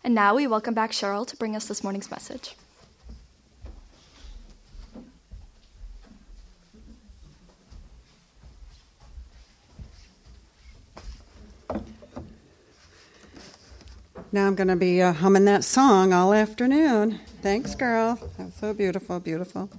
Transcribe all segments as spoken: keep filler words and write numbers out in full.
And now we welcome back Cheryl to bring us this morning's message. Now I'm going to be uh, humming that song all afternoon. Thanks, girl. That's so beautiful, beautiful.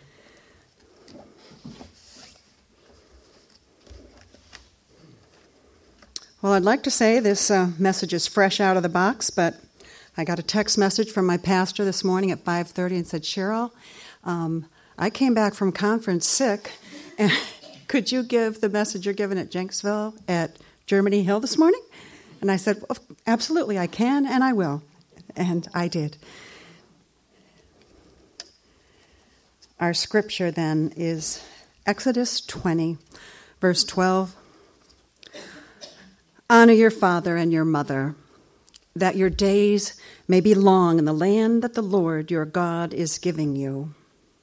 Well, I'd like to say this uh, message is fresh out of the box, but I got a text message from my pastor this morning at five thirty and said, Cheryl, um, I came back from conference sick, and could you give the message you're giving at Jenksville at Germany Hill this morning? And I said, well, absolutely, I can and I will. And I did. Our scripture then is Exodus twenty, verse twelve. Honor your father and your mother, that your days may be long in the land that the Lord your God is giving you.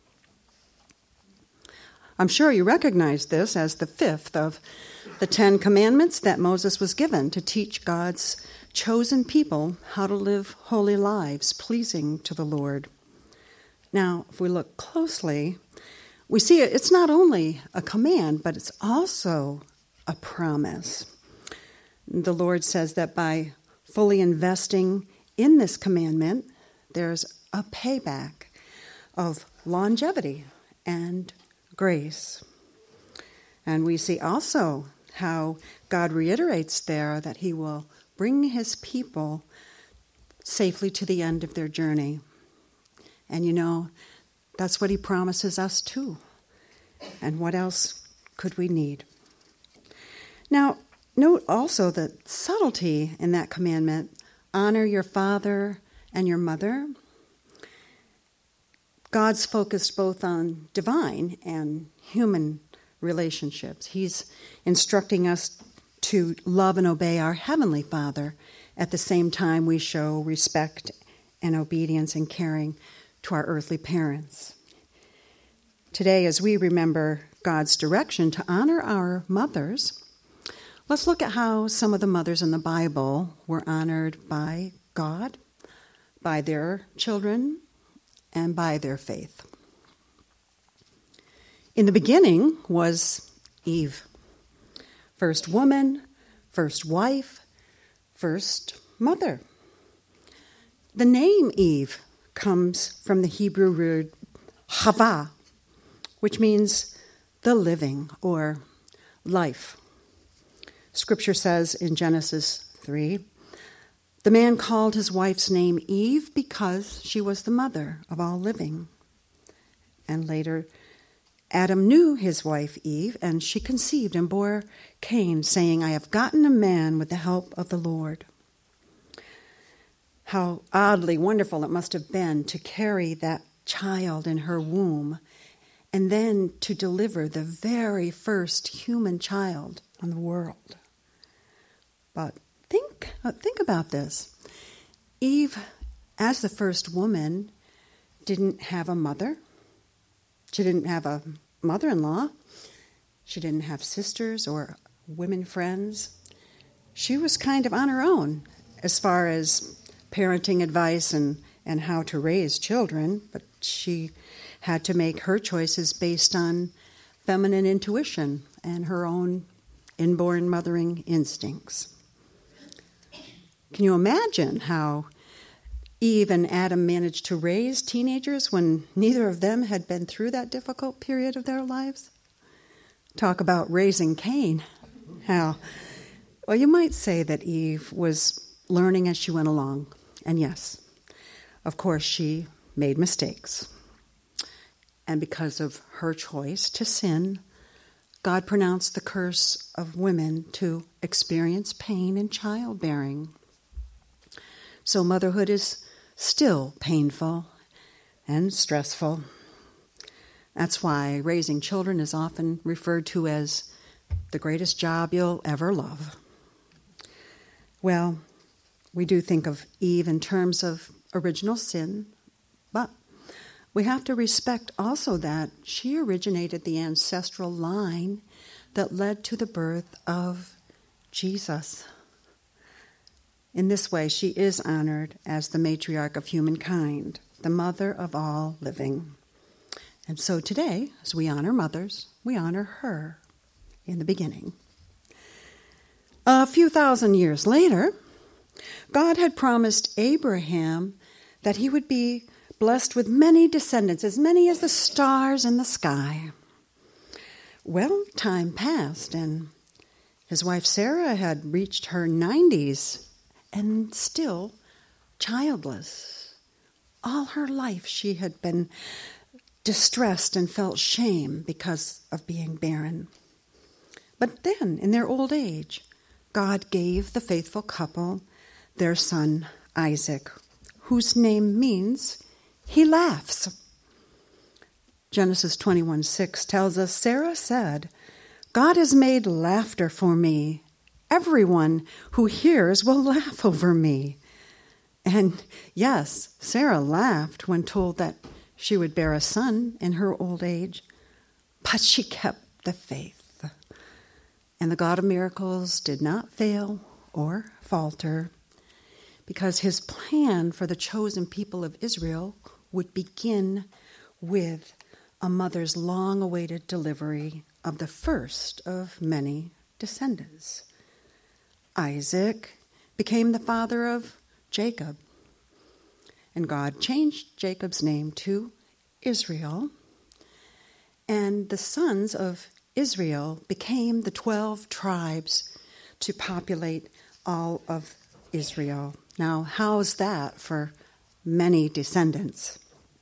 I'm sure you recognize this as the fifth of the Ten Commandments that Moses was given to teach God's chosen people how to live holy lives pleasing to the Lord. Now, if we look closely, we see it's not only a command, but it's also a promise. The Lord says that by fully investing in this commandment, there's a payback of longevity and grace. And we see also how God reiterates there that he will bring his people safely to the end of their journey. And you know, that's what he promises us too. And what else could we need? Now, note also the subtlety in that commandment, honor your father and your mother. God's focused both on divine and human relationships. He's instructing us to love and obey our Heavenly Father at the same time we show respect and obedience and caring to our earthly parents. Today, as we remember God's direction to honor our mothers, let's look at how some of the mothers in the Bible were honored by God, by their children, and by their faith. In the beginning was Eve, first woman, first wife, first mother. The name Eve comes from the Hebrew word Hava, which means the living or life. Scripture says in Genesis three, the man called his wife's name Eve because she was the mother of all living. And later, Adam knew his wife Eve, and she conceived and bore Cain, saying, I have gotten a man with the help of the Lord. How oddly wonderful it must have been to carry that child in her womb and then to deliver the very first human child in the world. But think, think about this. Eve, as the first woman, didn't have a mother. She didn't have a mother-in-law. She didn't have sisters or women friends. She was kind of on her own as far as parenting advice and, and how to raise children, but she had to make her choices based on feminine intuition and her own inborn mothering instincts. Can you imagine how Eve and Adam managed to raise teenagers when neither of them had been through that difficult period of their lives? Talk about raising Cain. How? Well, you might say that Eve was learning as she went along. And yes, of course, she made mistakes. And because of her choice to sin, God pronounced the curse of women to experience pain in childbearing. So motherhood is still painful and stressful. That's why raising children is often referred to as the greatest job you'll ever love. Well, we do think of Eve in terms of original sin, but we have to respect also that she originated the ancestral line that led to the birth of Jesus. In this way, she is honored as the matriarch of humankind, the mother of all living. And so today, as we honor mothers, we honor her in the beginning. A few thousand years later, God had promised Abraham that he would be blessed with many descendants, as many as the stars in the sky. Well, time passed, and his wife Sarah had reached her nineties and still childless. All her life she had been distressed and felt shame because of being barren. But then, in their old age, God gave the faithful couple their son Isaac, whose name means he laughs. Genesis twenty-one six tells us, Sarah said, God has made laughter for me. Everyone who hears will laugh over me. And yes, Sarah laughed when told that she would bear a son in her old age, but she kept the faith. And the God of miracles did not fail or falter, because his plan for the chosen people of Israel would begin with a mother's long-awaited delivery of the first of many descendants. Isaac became the father of Jacob, and God changed Jacob's name to Israel, and the sons of Israel became the twelve tribes to populate all of Israel. Now, how's that for many descendants?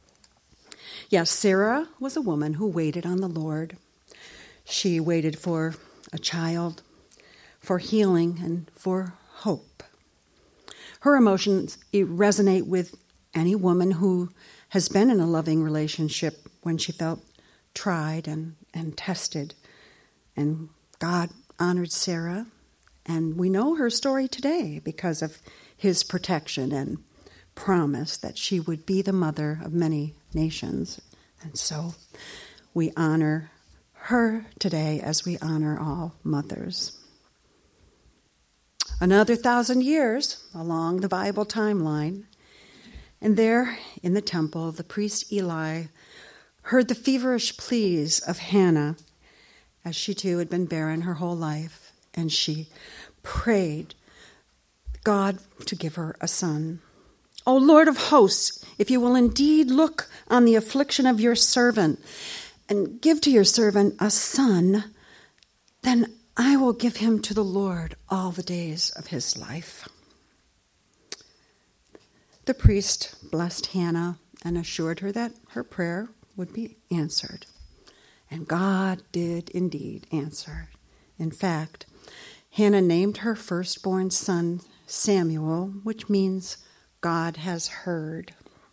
Yes, Sarah was a woman who waited on the Lord. She waited for a child, for healing, and for hope. Her emotions resonate with any woman who has been in a loving relationship when she felt tried and, and tested. And God honored Sarah, and we know her story today because of his protection and promise that she would be the mother of many nations. And so we honor her today as we honor all mothers. Another thousand years along the Bible timeline, and there in the temple, the priest Eli heard the feverish pleas of Hannah, as she too had been barren her whole life, and she prayed God to give her a son. O Lord of hosts, if you will indeed look on the affliction of your servant and give to your servant a son, then I will give him to the Lord all the days of his life. The priest blessed Hannah and assured her that her prayer would be answered. And God did indeed answer. In fact, Hannah named her firstborn son Samuel, which means God has heard.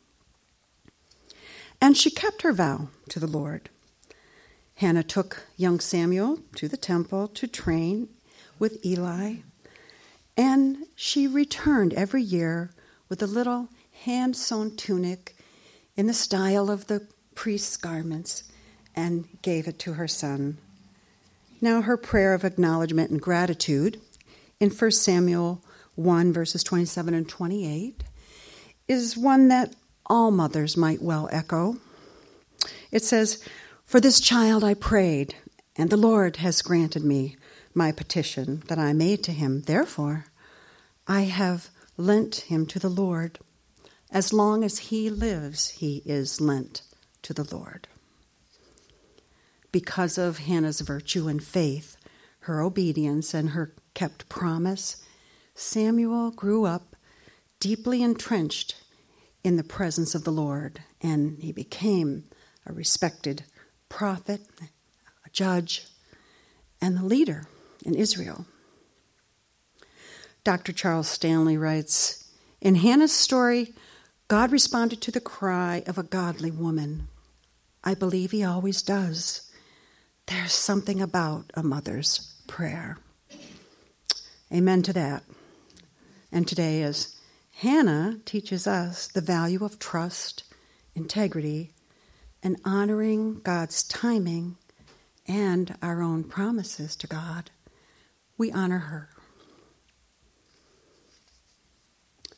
And she kept her vow to the Lord. Hannah took young Samuel to the temple to train with Eli, and she returned every year with a little hand-sewn tunic in the style of the priest's garments and gave it to her son. Now her prayer of acknowledgement and gratitude in First Samuel one, verses twenty-seven and twenty-eight, is one that all mothers might well echo. It says, "For this child I prayed, and the Lord has granted me my petition that I made to him. Therefore, I have lent him to the Lord. As long as he lives, he is lent to the Lord." Because of Hannah's virtue and faith, her obedience, and her kept promise, Samuel grew up deeply entrenched in the presence of the Lord, and he became a respected prophet, a judge, and the leader in Israel. Doctor Charles Stanley writes, "In Hannah's story, God responded to the cry of a godly woman. I believe he always does. There's something about a mother's prayer." Amen to that. And today, as Hannah teaches us the value of trust, integrity, and honoring God's timing and our own promises to God, we honor her.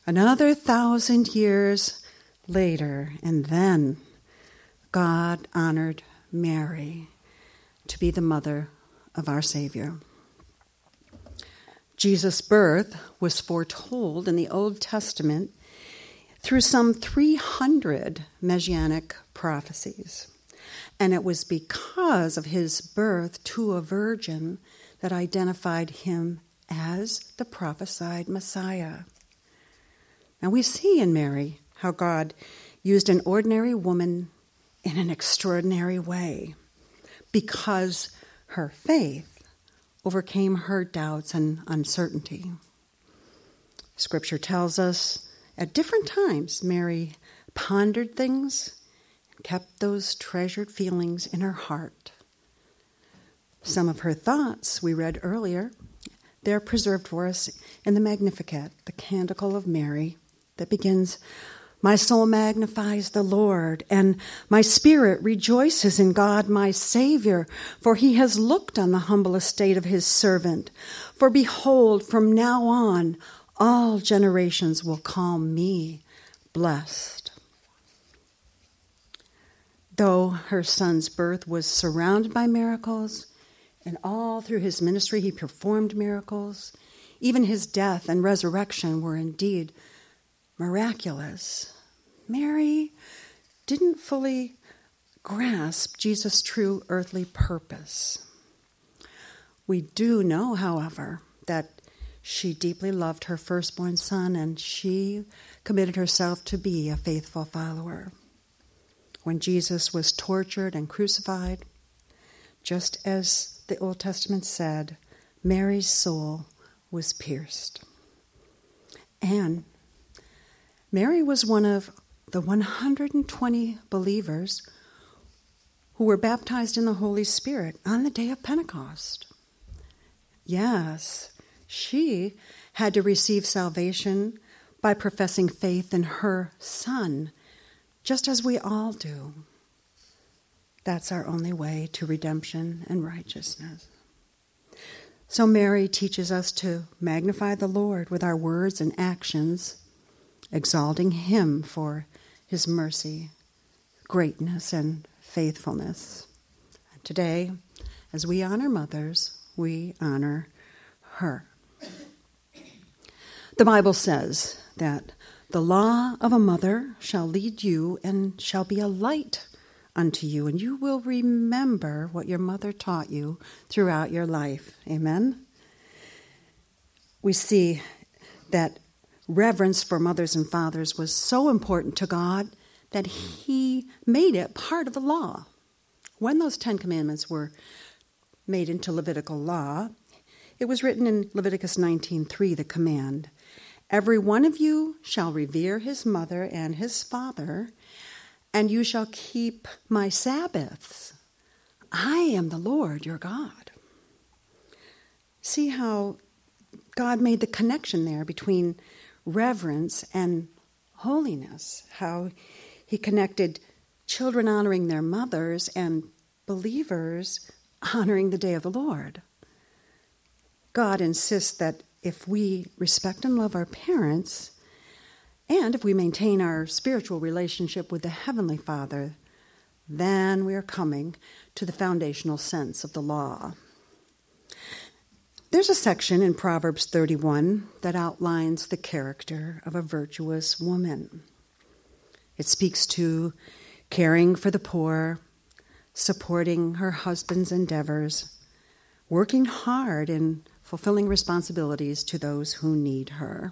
Another thousand years later, and then God honored Mary to be the mother of our Savior. Jesus' birth was foretold in the Old Testament through some three hundred messianic prophecies. And it was because of his birth to a virgin that identified him as the prophesied Messiah. Now we see in Mary how God used an ordinary woman in an extraordinary way because her faith overcame her doubts and uncertainty. Scripture tells us at different times Mary pondered things and kept those treasured feelings in her heart. Some of her thoughts we read earlier, they're preserved for us in the Magnificat, the Canticle of Mary, that begins, "My soul magnifies the Lord, and my spirit rejoices in God my Savior, for he has looked on the humble estate of his servant. For behold, from now on, all generations will call me blessed." Though her son's birth was surrounded by miracles, and all through his ministry he performed miracles, even his death and resurrection were indeed miraculous, Mary didn't fully grasp Jesus' true earthly purpose. We do know, however, that she deeply loved her firstborn son, and she committed herself to be a faithful follower. When Jesus was tortured and crucified, just as the Old Testament said, Mary's soul was pierced. And Mary was one of the one hundred twenty believers who were baptized in the Holy Spirit on the day of Pentecost. Yes, she had to receive salvation by professing faith in her Son, just as we all do. That's our only way to redemption and righteousness. So Mary teaches us to magnify the Lord with our words and actions, exalting him for his mercy, greatness, and faithfulness. And today, as we honor mothers, we honor her. The Bible says that the law of a mother shall lead you and shall be a light unto you, and you will remember what your mother taught you throughout your life. Amen? We see that reverence for mothers and fathers was so important to God that he made it part of the law. When those Ten Commandments were made into Levitical law, it was written in Leviticus nineteen three, the command, "Every one of you shall revere his mother and his father, and you shall keep my Sabbaths. I am the Lord your God." See how God made the connection there between reverence and holiness, how he connected children honoring their mothers and believers honoring the day of the Lord. God insists that if we respect and love our parents, and if we maintain our spiritual relationship with the Heavenly Father, then we are coming to the foundational sense of the law. There's a section in Proverbs thirty-one that outlines the character of a virtuous woman. It speaks to caring for the poor, supporting her husband's endeavors, working hard in fulfilling responsibilities to those who need her.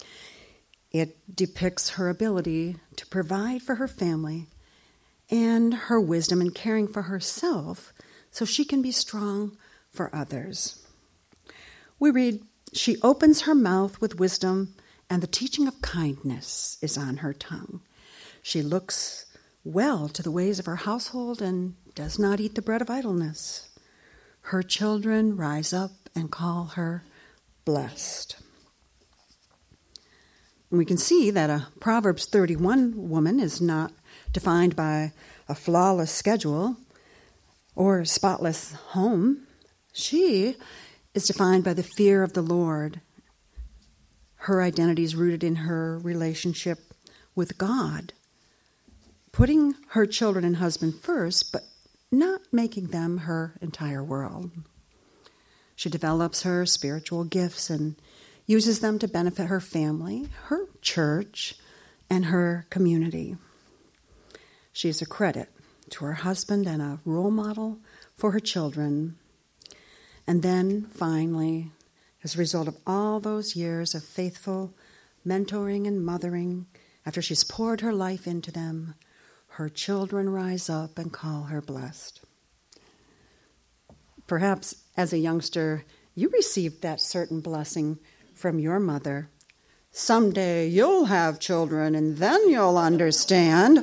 It depicts her ability to provide for her family and her wisdom in caring for herself so she can be strong for others. We read, "She opens her mouth with wisdom, and the teaching of kindness is on her tongue. She looks well to the ways of her household and does not eat the bread of idleness. Her children rise up and call her blessed." We can see that a Proverbs thirty-one woman is not defined by a flawless schedule or a spotless home. She is defined by the fear of the Lord. Her identity is rooted in her relationship with God, putting her children and husband first, but not making them her entire world. She develops her spiritual gifts and uses them to benefit her family, her church, and her community. She is a credit to her husband and a role model for her children. And then, finally, as a result of all those years of faithful mentoring and mothering, after she's poured her life into them, her children rise up and call her blessed. Perhaps as a youngster, you received that certain blessing from your mother. Someday you'll have children and then you'll understand.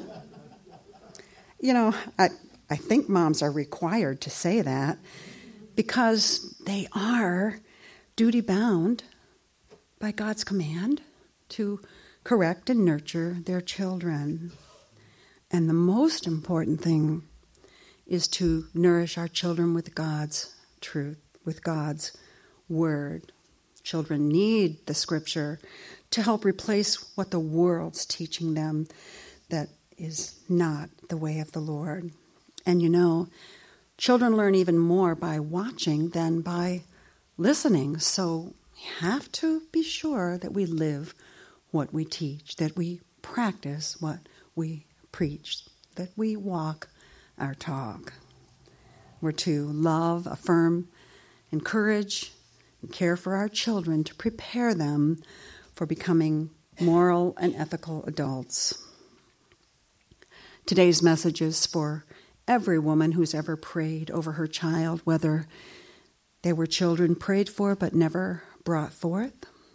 You know, I, I think moms are required to say that because they are duty-bound by God's command to correct and nurture their children. And the most important thing is to nourish our children with God's truth, with God's word. Children need the scripture to help replace what the world's teaching them that is not the way of the Lord. And you know, children learn even more by watching than by listening. So we have to be sure that we live what we teach, that we practice what we preach, that we walk our talk. We're to love, affirm, encourage, and care for our children to prepare them for becoming moral and ethical adults. Today's message is for every woman who's ever prayed over her child, whether they were children prayed for but never brought forth,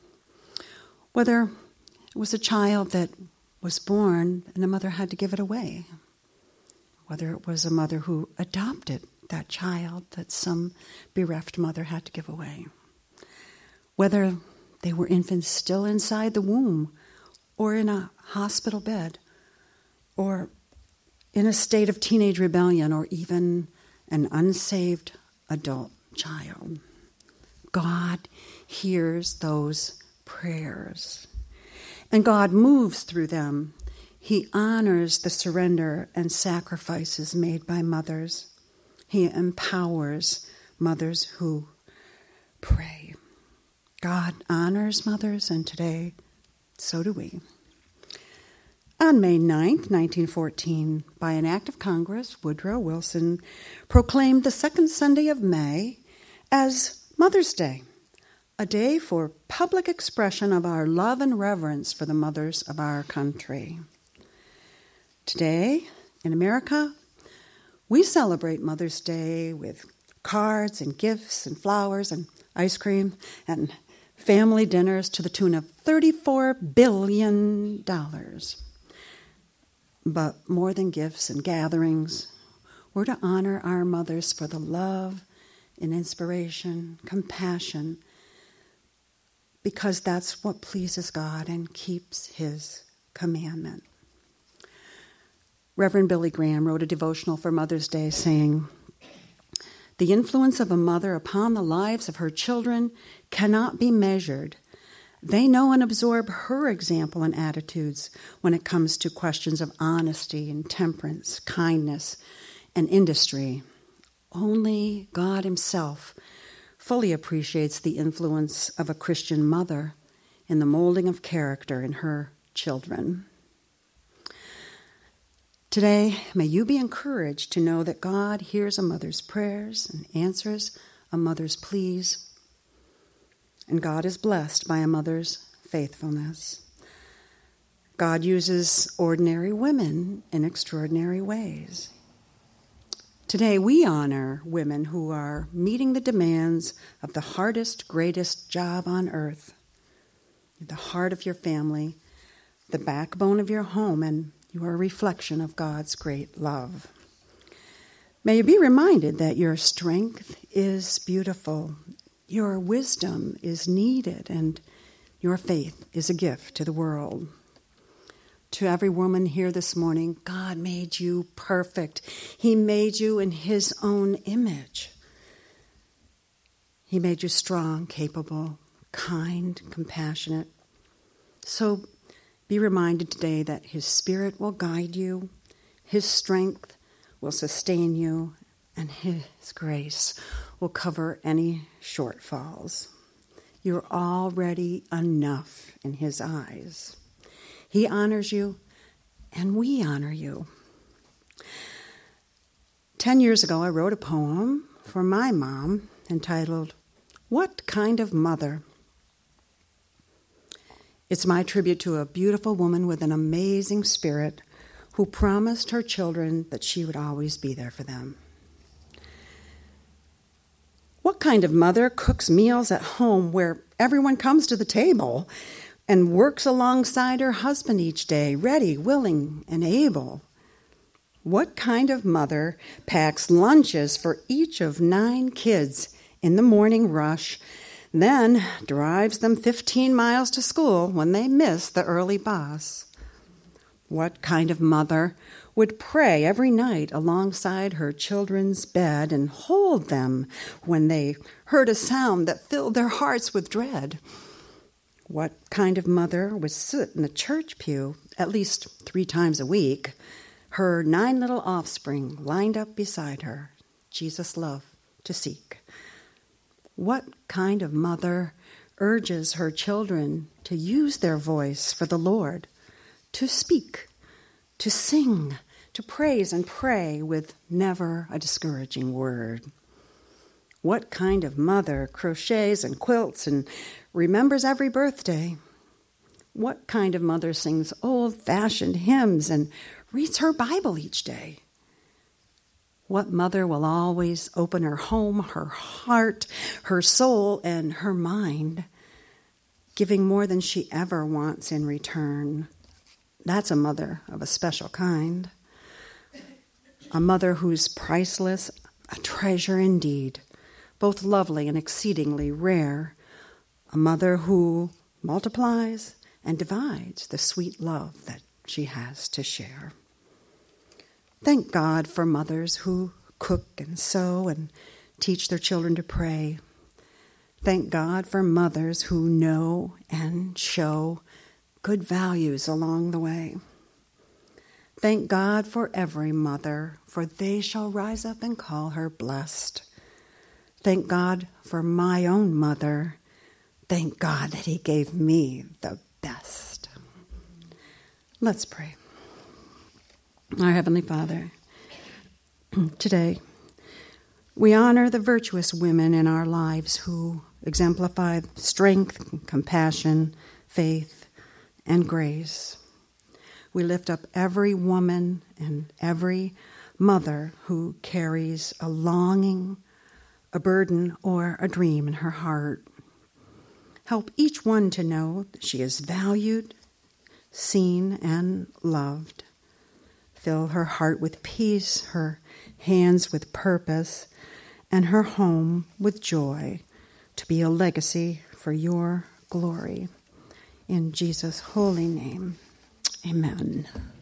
whether it was a child that was born and a mother had to give it away, whether it was a mother who adopted that child that some bereft mother had to give away, whether they were infants still inside the womb or in a hospital bed or in a state of teenage rebellion or even an unsaved adult child. God hears those prayers, and God moves through them. He honors the surrender and sacrifices made by mothers. He empowers mothers who pray. God honors mothers, and today, so do we. On May ninth, nineteen fourteen, by an act of Congress, Woodrow Wilson proclaimed the second Sunday of May as Mother's Day, a day for public expression of our love and reverence for the mothers of our country. Today, in America, we celebrate Mother's Day with cards and gifts and flowers and ice cream and family dinners to the tune of thirty-four billion dollars. But more than gifts and gatherings, we're to honor our mothers for the love and inspiration, compassion, because that's what pleases God and keeps His commandment. Reverend Billy Graham wrote a devotional for Mother's Day saying, "The influence of a mother upon the lives of her children cannot be measured. They know and absorb her example and attitudes when it comes to questions of honesty and temperance, kindness, and industry. Only God Himself fully appreciates the influence of a Christian mother in the molding of character in her children." Today, may you be encouraged to know that God hears a mother's prayers and answers a mother's pleas. And God is blessed by a mother's faithfulness. God uses ordinary women in extraordinary ways. Today, we honor women who are meeting the demands of the hardest, greatest job on earth, the heart of your family, the backbone of your home, and you are a reflection of God's great love. May you be reminded that your strength is beautiful, your wisdom is needed, and your faith is a gift to the world. To every woman here this morning, God made you perfect. He made you in His own image. He made you strong, capable, kind, compassionate, So be reminded today that His Spirit will guide you, His strength will sustain you, and His grace will cover any shortfalls. You're already enough in His eyes. He honors you, and we honor you. Ten years ago, I wrote a poem for my mom entitled, "What Kind of Mother?" It's my tribute to a beautiful woman with an amazing spirit who promised her children that she would always be there for them. What kind of mother cooks meals at home where everyone comes to the table and works alongside her husband each day, ready, willing, and able? What kind of mother packs lunches for each of nine kids in the morning rush, then drives them fifteen miles to school when they miss the early bus? What kind of mother would pray every night alongside her children's bed and hold them when they heard a sound that filled their hearts with dread? What kind of mother would sit in the church pew at least three times a week, her nine little offspring lined up beside her, Jesus' love to seek? What kind of mother urges her children to use their voice for the Lord, to speak, to sing, to praise and pray with never a discouraging word? What kind of mother crochets and quilts and remembers every birthday? What kind of mother sings old-fashioned hymns and reads her Bible each day? What mother will always open her home, her heart, her soul, and her mind, giving more than she ever wants in return? That's a mother of a special kind. A mother who's priceless, a treasure indeed, both lovely and exceedingly rare. A mother who multiplies and divides the sweet love that she has to share. Thank God for mothers who cook and sew and teach their children to pray. Thank God for mothers who know and show good values along the way. Thank God for every mother, for they shall rise up and call her blessed. Thank God for my own mother. Thank God that He gave me the best. Let's pray. Our Heavenly Father, today we honor the virtuous women in our lives who exemplify strength, compassion, faith, and grace. We lift up every woman and every mother who carries a longing, a burden, or a dream in her heart. Help each one to know that she is valued, seen, and loved. Fill her heart with peace, her hands with purpose, and her home with joy, to be a legacy for your glory. In Jesus' holy name, amen.